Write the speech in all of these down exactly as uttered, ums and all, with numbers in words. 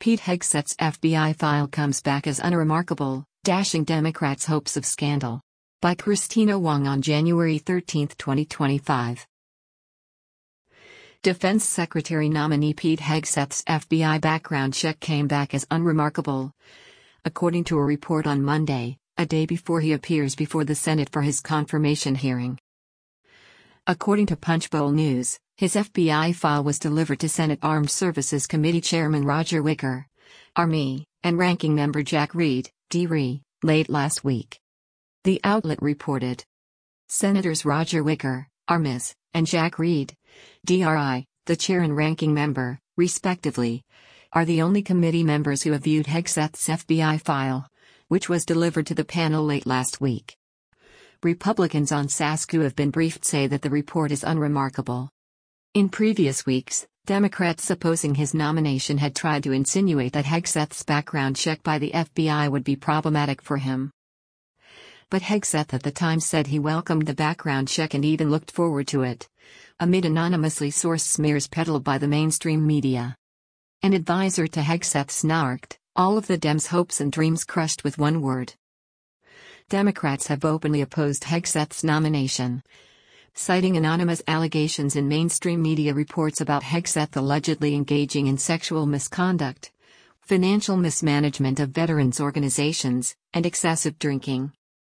Pete Hegseth's F B I file comes back as unremarkable, dashing Democrats' hopes of scandal. By Christina Wong on January thirteenth, twenty twenty-five. Defense Secretary nominee Pete Hegseth's F B I background check came back as unremarkable, according to a report on Monday, a day before he appears before the Senate for his confirmation hearing. According to Punchbowl News, his F B I file was delivered to Senate Armed Services Committee Chairman Roger Wicker, Army, and Ranking Member Jack Reed, D R I, late last week. The outlet reported. Senators Roger Wicker, R M S, and Jack Reed, D R I, the chair and ranking member, respectively, are the only committee members who have viewed Hegseth's F B I file, which was delivered to the panel late last week. Republicans on S A S C who have been briefed say that the report is unremarkable. In previous weeks, Democrats opposing his nomination had tried to insinuate that Hegseth's background check by the F B I would be problematic for him. But Hegseth at the time said he welcomed the background check and even looked forward to it, amid anonymously sourced smears peddled by the mainstream media. An advisor to Hegseth snarked, "All of the Dems' hopes and dreams crushed with one word." Democrats have openly opposed Hegseth's nomination, citing anonymous allegations in mainstream media reports about Hegseth allegedly engaging in sexual misconduct, financial mismanagement of veterans organizations, and excessive drinking.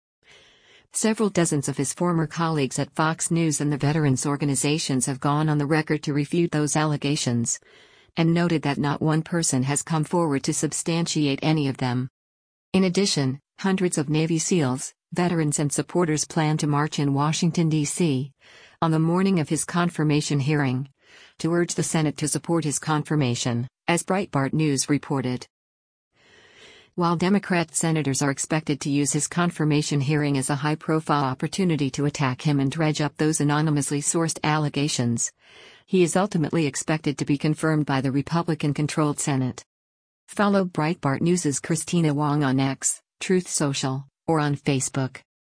Several dozens of his former colleagues at Fox News and the veterans organizations have gone on the record to refute those allegations, and noted that not one person has come forward to substantiate any of them. In addition, hundreds of Navy SEALs, veterans and supporters plan to march in Washington, D C, on the morning of his confirmation hearing, to urge the Senate to support his confirmation, as Breitbart News reported. While Democrat senators are expected to use his confirmation hearing as a high-profile opportunity to attack him and dredge up those anonymously sourced allegations, he is ultimately expected to be confirmed by the Republican-controlled Senate. Follow Breitbart News' Christina Wong on X, Truth Social, or on Facebook.